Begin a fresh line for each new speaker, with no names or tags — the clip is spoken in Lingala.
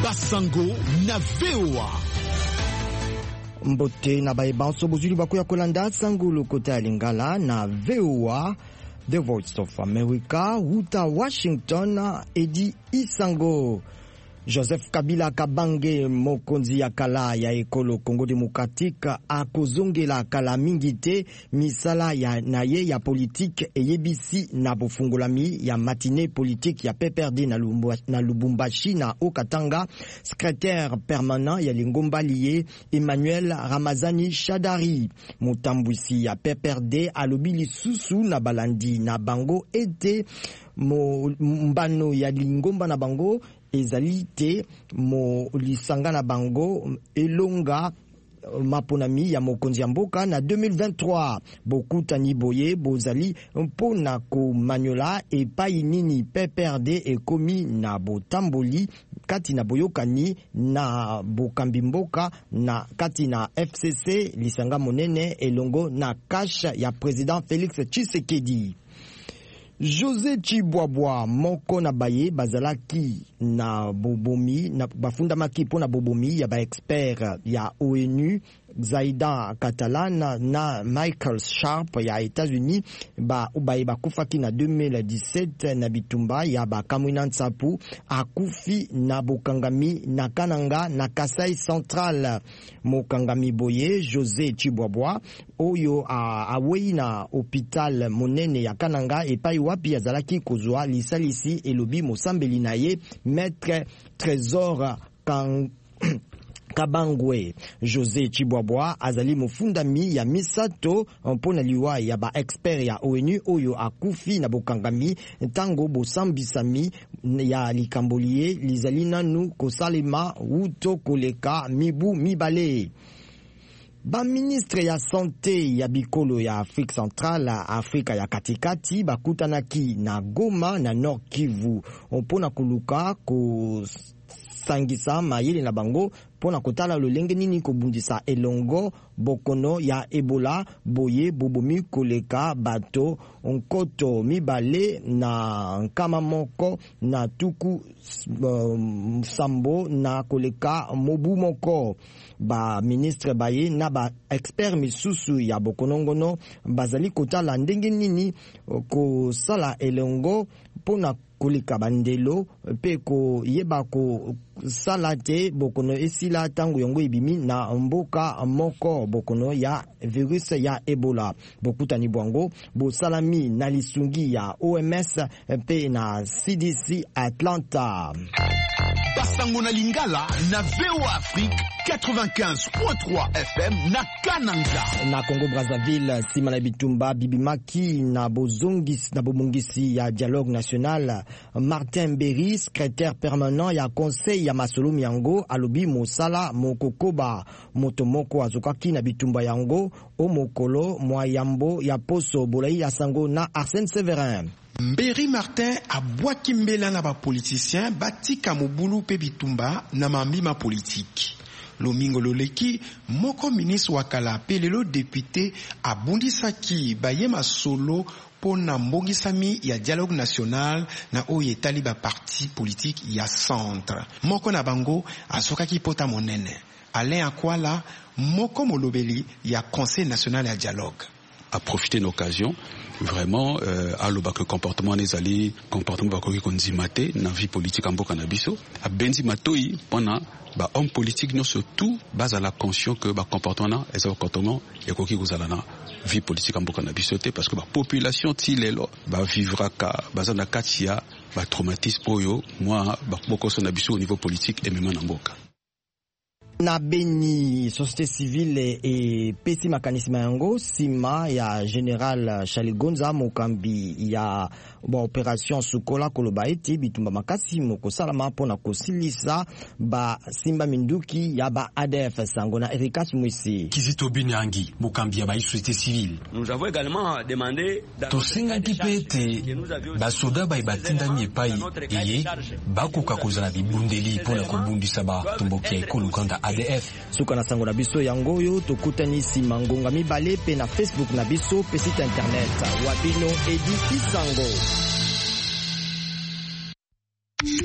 Basango na VOA.
Mbote na baibanso bozuli bakuya kolanda Sangulu kota ya Lingala na VOA, The Voice of America, Wuta Washington, Edi Isango. Joseph Kabila Kabange mokonzi ya kala ya ekolo Congo Democratique akozongela kala mingite misala ya naye ya politique eyebisi na bofungolami ya matinée politique ya PPRD na Lubumbashi na Okatanga. Secrétaire permanent ya Lingomba lié Emmanuel Ramazani Shadari mutambwisi ya PPRD alobi lisusu na balandi na bango ete mbano ya Lingomba na bango ezalite mo lisanga na bango elonga maponami ya mokonzi ya mboka na 2023 bokutani boye bozali mpona ko manyola epai nini PPRD ekomi na botamboli kati na boyokani na bokambi mboka na kati na FCC lisanga monene elongo na kasha ya president Félix Tshisekedi. José Chibwabwa moko na baye bazalaki na bobomi na bafundamaki pona bobomi ya ba expert ya ONU Zaida Catalan na Michael Sharp ya États-Unis baye bakufaki na 2017 na bitumba ya bakamwina Nsapu akufi na bokangami na Kananga na Kasai Central. Mokangami boye José Chibwabwa oyo awei na hôpital monene ya Kananga epai wapi azalaki kozwa lisalisi elobi mosambeli na ye Maître Trésor Kabangwe. José Chibwabwa azali mofundami ya misato mpona liwa ya ba expert ya ONU oyo akufi na bokangami ntango bosambisami ya likambolie lizali nanu kosalema wuto koleka mibu mibale. Ba ministre ya santé ya bikolo ya Afrique centrale, Afrika ya katikati bakutanaki na Goma na Nord Kivu mpona kuluka ko sangisa mayele na bango pona kotala lolenge nini kobundisa elongo bokono ya Ebola boye bobomi koleka bato nkoto mibale na nkama moko na tuku sambo na koleka mobu moko. Ba ministre baye na ba expert misusu ya bokonongono bazali kotala ndenge nini kosala elongo pona koleka bandelo pe ko yeba ko salate bokono esila tango yongo ibimi na mboka moko bokono ya virus ya Ebola. Bokutani bwango bosalami na lisungi ya OMS pe na CDC Atlanta.
Basango na Lingala na VOA Afrique 95.3 FM na Kananga.
Na Congo Brazzaville sima na bitumba bibimaki na bozongisi na bomongisi ya dialogue national. Martin Berry, secrétaire permanent ya conseil ya masolo yango alobi mosala mokokoba motomoko azokaki na bitumba yango o mokolo mwayambo ya poso bolai ya sango na Arsène Séverin.
Mberi Martin abwaki mbela na ba politicien batika mobulu pe bitumba na mambima politique. Lomingo loleki moko ministre wakala pelelo député abundisaki bayema solo pona mbongisami ya dialogue national na oye taliba parti politique ya centre. Moko na bango asokaki pota monene. Alain Akwala moko molobeli ya conseil national ya dialogue.
A profiter d'occasion vraiment aloba que comportement nezali comportement bakoki konzimate na vie politique amboka na biso a benzi matoi pona ba homme politique no surtout bazala conscient que ba comportement eza comportement ekoki kozala na vie politique amboka na biso te parce que ba population tilelo ba vivra ka bazana katia ba traumatisme oyo moi ba bokoso na biso au niveau politique et même na mboka.
Na Beni, société civile et pesi makanisme yango sima ya General Chaligonza mokambi ya ba opération Sukola koloba eti bitumba makasi moko salama pona kosilisa ba simba minduki ya ba ADF sango na Erikas Mwisi.
Kizito Binyangi mokambi ya ba société civile.
Nous avons également demandé
tosenga kipete ba soda ba ibatinda nyepai eye bakoka kozala bibundeli pona kobundisa ba tumboki ekolo kanda ADF.
Suka na sango na biso yango yo tokutani sima ngonga mibale pe na Facebook na biso pe site internet wabino edi isango.